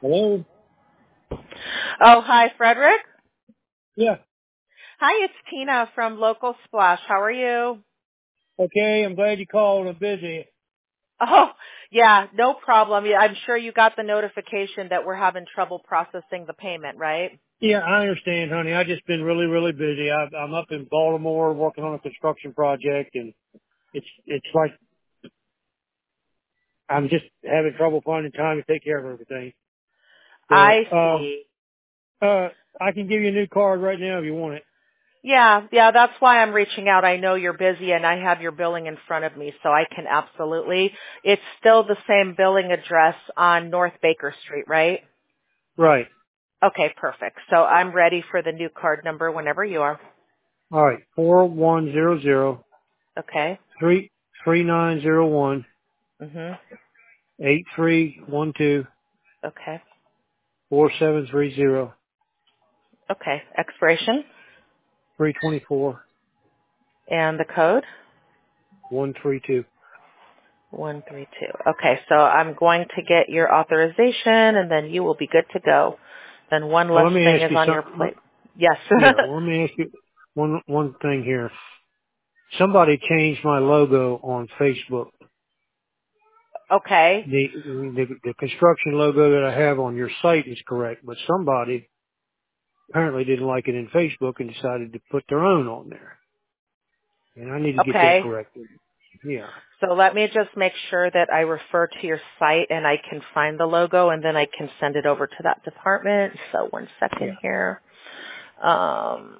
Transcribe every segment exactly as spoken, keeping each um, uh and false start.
Hello? Oh, hi, Frederick. Yeah. Hi, it's Tina from Local Splash. How are you? Okay, I'm glad you called. I'm busy. Oh, yeah, no problem. Yeah, I'm sure you got the notification that we're having trouble processing the payment, right? Yeah, I understand, honey. I've just been really, really busy. I, I'm up in Baltimore working on a construction project, and it's it's like I'm just having trouble finding time to take care of everything. So, I um, see. uh, I can give you a new card right now if you want it. Yeah, yeah, that's why I'm reaching out. I know you're busy and I have your billing in front of me, so I can absolutely. It's still the same billing address on North Baker Street, right? Right. Okay, perfect. So I'm ready for the new card number whenever you are. All right. Four one zero zero Okay. three three nine zero one Mhm. eight three one two Okay. four seven three zero Okay. Expiration three twenty four and the code. one three two. one three two. Okay, so I'm going to get your authorization and then you will be good to go. Then one Well, less let me thing ask is you on your something. plate. Yes. Yeah, well, let me ask you one one thing here. Somebody changed my logo on Facebook. Okay. The, the the construction logo that I have on your site is correct, but somebody apparently didn't like it in Facebook and decided to put their own on there. And I need to get that Okay. corrected. Yeah. So let me just make sure that I refer to your site and I can find the logo and then I can send it over to that department. So one second Yeah. here. Um,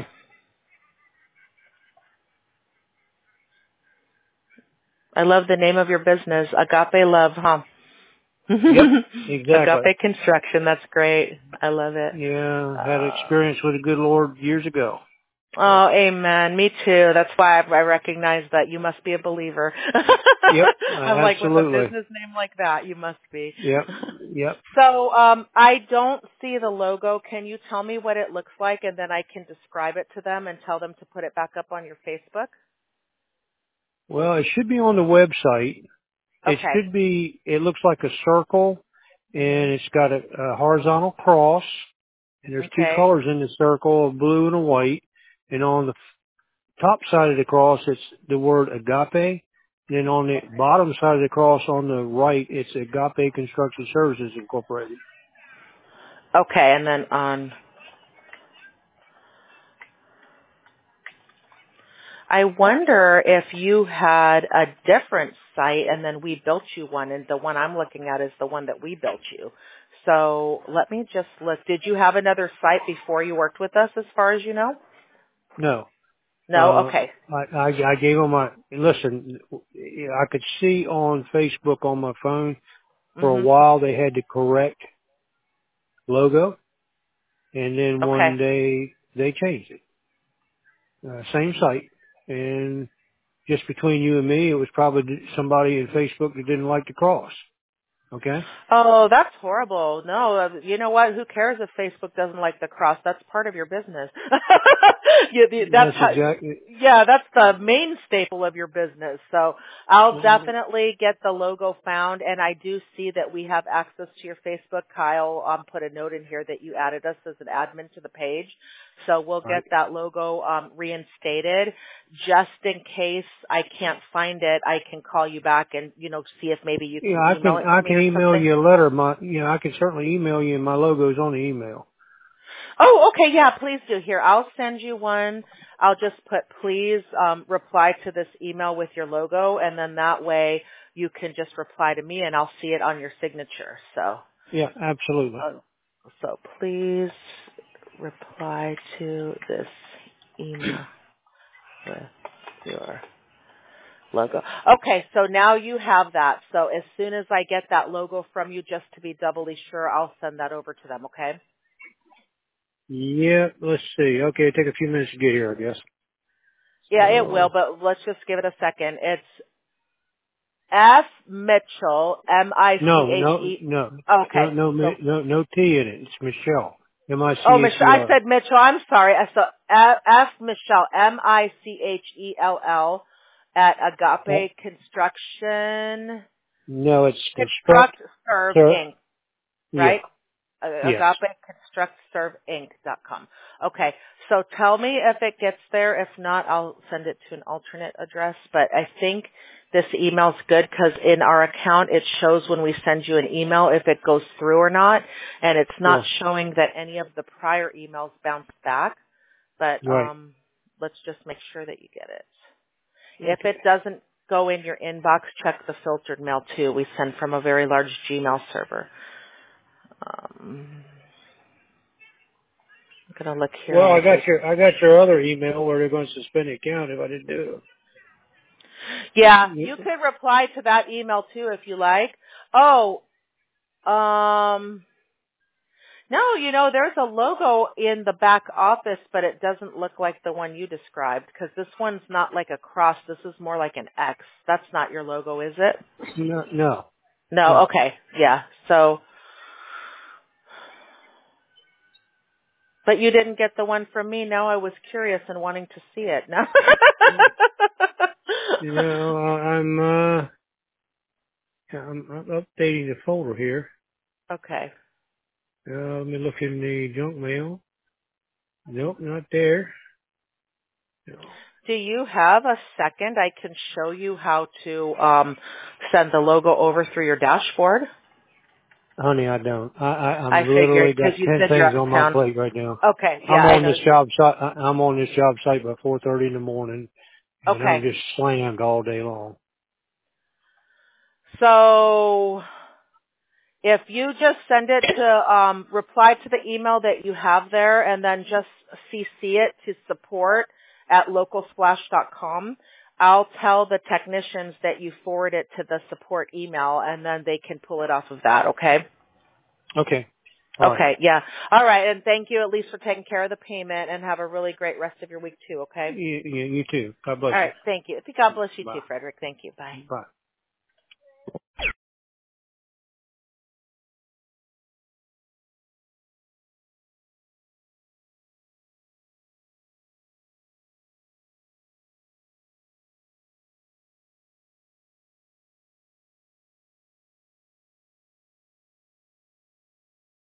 I love the name of your business, Agape Love, huh? Yep. Exactly. Agape Construction. That's great. I love it. Yeah. Had Uh, experience with the good Lord years ago. So. oh, amen. Me too. That's why I, I recognize that you must be a believer. Yep. Uh, I'm like, with a absolutely. business name like that, you must be. Yep. Yep. So, um, I don't see the logo. Can you tell me what it looks like, and then I can describe it to them and tell them to put it back up on your Facebook? Well, it should be on the website. It Okay. should be, it looks like a circle Mhm. and it's got a, a horizontal cross and there's two Okay. colors in the circle, a blue and a white. And on the top side of the cross, it's the word agape. And then on the bottom side of the cross on the right, it's Agape Construction Services Incorporated. Okay, and then on I wonder if you had a different site and then we built you one, and the one I'm looking at is the one that we built you. So let me just look. Did you have another site before you worked with us, as far as you know? No. No? Uh, Okay. I, I, I gave them my, listen, I could see on Facebook on my phone for a Mhm. while they had the correct logo. And then Okay. one day they changed it. Uh, same site. And just between you and me, it was probably somebody in Facebook that didn't like the cross. Okay? Oh, that's horrible. No, uh, you know what? Who cares if Facebook doesn't like the cross? That's part of your business. yeah, the, that's That's how. exactly, Yeah, that's the main staple of your business. So I'll uh, definitely get the logo found, and I do see that we have access to your Facebook. Kyle um, put a note in here that you added us as an admin to the page, so we'll right. get that logo um, reinstated. Just in case I can't find it, I can call you back and, you know, see if maybe you Yeah, can I email can, it to I me can or email something. you a letter. My, you know, I can certainly email you and my logo's on the email. Oh, okay, yeah, please do. Here, I'll send you one. I'll just put please um, reply to this email with your logo, and then that way you can just reply to me and I'll see it on your signature. So, Yeah, absolutely. uh, so please reply to this email with your logo. Okay, so now you have that. So as soon as I get that logo from you, just to be doubly sure, I'll send that over to them, okay? Yeah, let's see. Okay, take a few minutes to get here, I guess. Yeah, it will, So, but let's just give it a second. It's F Mitchell, M I C no, H no, E. no, no, Okay, no, so, no, no T in it. It's Michelle. M I oh, C H Michelle, E I L. said Mitchell, I'm sorry. I saw F F Michelle, M I C H E L L at Oh, Agape Construction, no, it's construct, Construct Serve sir. Inc, Yeah, right? Yes. agape construct serve inc dot com. Okay, so tell me if it gets there. If not, I'll send it to an alternate address. But I think this email's good because in our account it shows when we send you an email if it goes through or not, and it's not Well, showing that any of the prior emails bounced back. But right. um, let's just make sure that you get it. If Okay. it doesn't go in your inbox, check the filtered mail too. We send from a very large Gmail server. Um, I'm gonna look here Well, on I the. got your I got your other email where they're going to suspend the account if I didn't do Yeah, you it. could reply to that email too if you like. Oh, um, no, you know, there's a logo in the back office, but it doesn't look like the one you described because this one's not like a cross. This is more like an X. That's not your logo, is it? No, no, No. no. Okay. Yeah. So. But you didn't get the one from me. Now I was curious and wanting to see it. No. You know, I'm uh, I'm, I'm updating the folder here. Okay. Uh, let me look in the junk mail. Nope, not there. No. Do you have a second? I can show you how to um, send the logo over through your dashboard. Honey, I don't. I, I I'm I figured literally got because you ten said you're things out of on my town. plate right now. Okay. Yeah, I'm I on know this you. job site. I- I'm on this job site by four thirty in the morning, and I'm Okay. just slammed all day long. So if you just send it to um, reply to the email that you have there and then just C C it to support at local splash dot com, I'll tell the technicians that you forward it to the support email and then they can pull it off of that, okay? Okay. All right. Okay, yeah. All right, and thank you at least for taking care of the payment and have a really great rest of your week too, okay? You, you, you too. God bless All you. right, thank you. God bless you Bye. too, Frederick. Thank you. Bye. Bye.